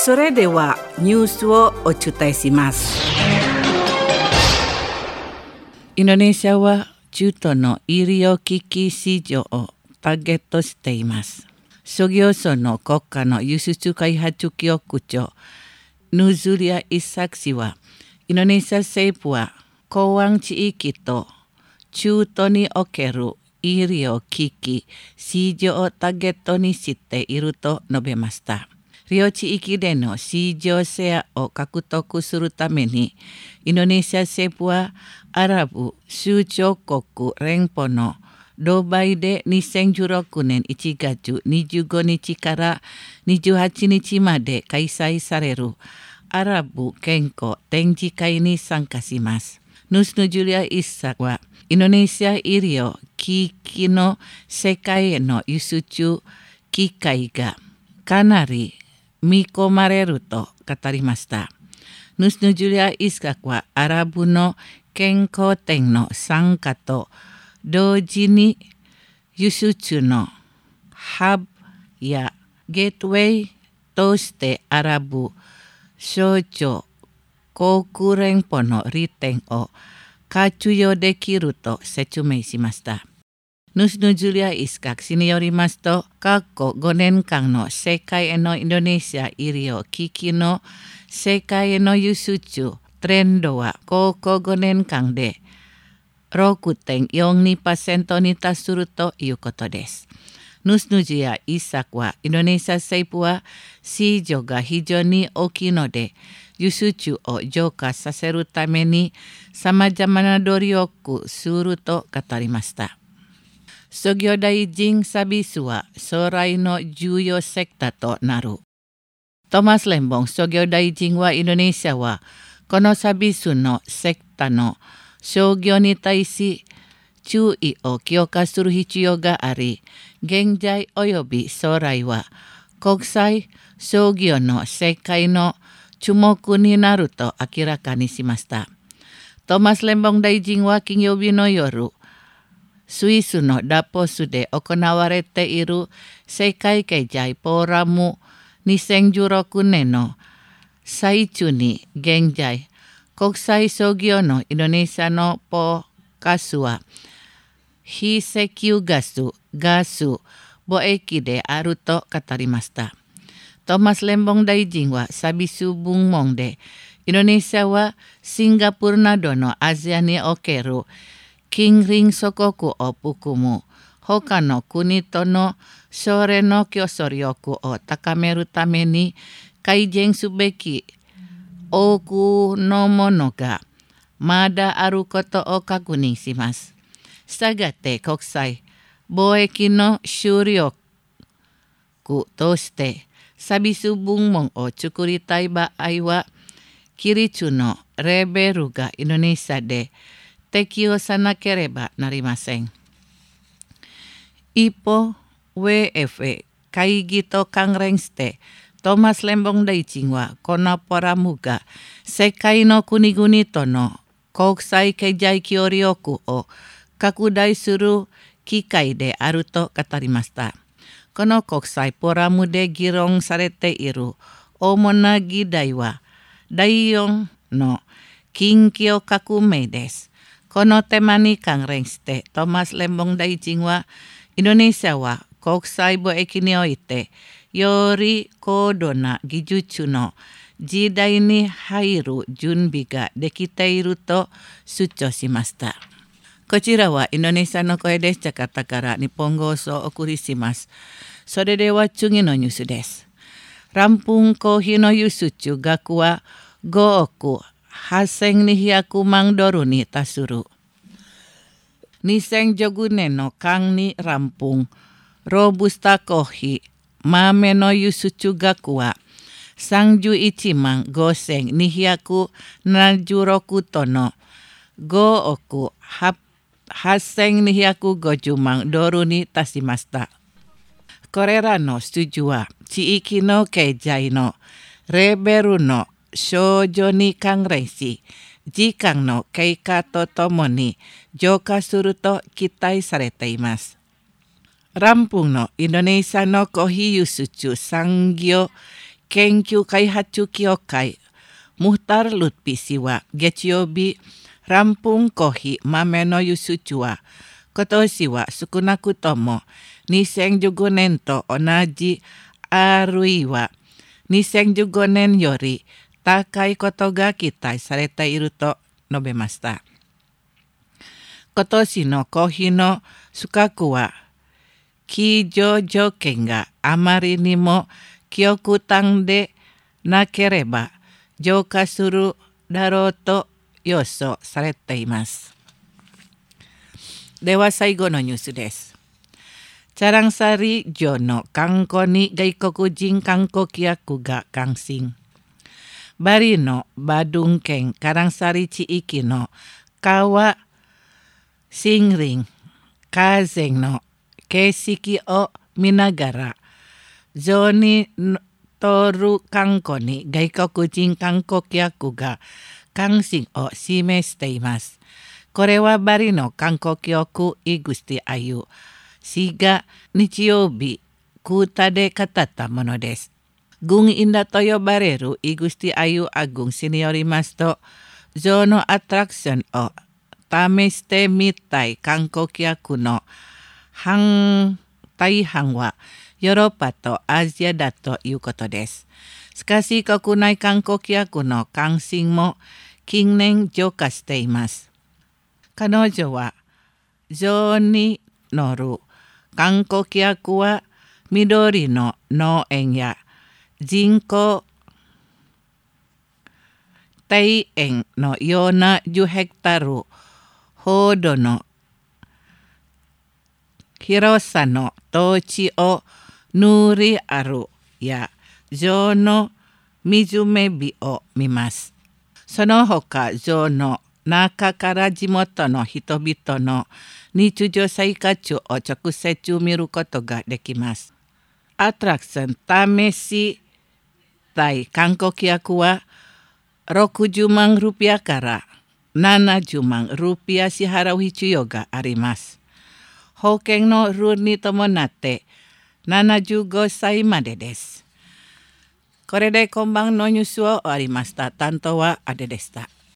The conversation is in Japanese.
それではニュースをお伝えします。 インドネシアは中東の医療機器市場をターゲットしています。商業省の国家の輸出開発局長ヌズリア・イサク氏は、インドネシア政府は港湾地域と中東における医療機器市場をターゲットにしていると述べました。両地域での市場シェアを獲得するために、インドネシア政府はアラブ首長国連邦のドバイで2016年1月25日から28日まで開催されるアラブ健康展示会に参加します。ヌスヌジュリア・イッサは、インドネシア医療機器の世界への輸出機会がかなり見込まれると語りました。ヌスヌジュリア・イッサはアラブの健康展の参加と同時に輸出のハブやゲートウェイとしてアラブ省庁航空連邦の利点を活用できると説明しました。ヌスヌジュリア・イスカク氏によりますと、過去5年間の世界へのインドネシア医療機器の世界への輸出トレンドは過去5年間で 6.42% に達するということです。ヌスヌジュリア・イサクは、インドネシア政府は市場が非常に大きいので、輸出を増加させるために様々な努力をすると語りました。商業大臣サビスは将来の重要セクターとなる。トマス・レンボン商業大臣は、インドネシアはこのサビスのセクターの商業に対し注意を強化する必要があり、現在及び将来は国際商業の世界の注目になると明らかにしました。トマス・レンボン大臣は金曜日の夜、スイスのダボスで行われている世界経済フォーラム2016年の最中に、現在国際商業のインドネシアのフォーカスは非石油ガス貿易であると語りました。トマス・レンボン大臣はサビス文門で、インドネシアはシンガポールなどのアジアにおける近隣諸国を含む他の国との将来の競争力を高めるために改善すべき多くのものがまだあることを確認します。したがって国際貿易の主力としてサビス部門を作りたい場合は、規律のレベルがインドネシアで適用さなければなりません。一方、WFA 会議と関連して、トマス・レンボン大臣はこのフォーラムが世界の国々との国際経済協力を拡大する機会であると語りました。この国際フォーラムで議論されている主な議題は、第4の近畿革命です。このテーマに関連してトマス・レンボン大臣は、インドネシアは国際貿易においてより高度な技術の時代に入る準備ができていると主張しました。こちらはインドネシアの声でした。ジャカルタから日本放送をお送りします。それでは次のニュースです。ランプンコーヒーの輸出額は5億8200万ドルに達する。2019年の間にランプンロブスターコーヒー豆の輸出額は31万5276トンの5億8250万ドルに達しました。これらの数字は地域の経済のレベルの向上に関連し、時間の経過とともに増加すると期待されています。ランプンのインドネシアのコーヒー輸出産業研究開発協会ムフター・ルッピ氏は月曜日、ランプンコーヒー豆の輸出は今年は少なくとも2015年と同じあるいは2015年より高いことが期待されていると述べました。今年のコーヒーの価格は基準条件があまりにも極端でなければ増加するだろうと予想されています。では最後のニュースです。チャランサリ城の観光に外国人観光客が関心。バリのバドゥン県カランサリ地域の川森林河川の景色を見ながら城に通る観光に外国人観光客が関心を示しています。これはバリの観光局イグスティアユ氏が日曜日クータで語ったものです。軍インダと呼ばれるイグスティアユア軍氏によりますと、城のアトラクションを試してみたい観光客の大半はヨーロッパとアジアだということです。しかし国内観光客の関心も近年増加しています。彼女は城に乗る観光客は緑の農園や人工庭園のような10ヘクタールほどの広さの土地を塗りあるや城の水辺を見ます。その他城の中から地元の人々の日常生活を直接見ることができます。アトラクション試したい観光客は60万ルピアから70万ルピア支払う必要があります。保険のルールに伴って75歳までです。これで今晩のニュースを終わりました。担当はアデでした。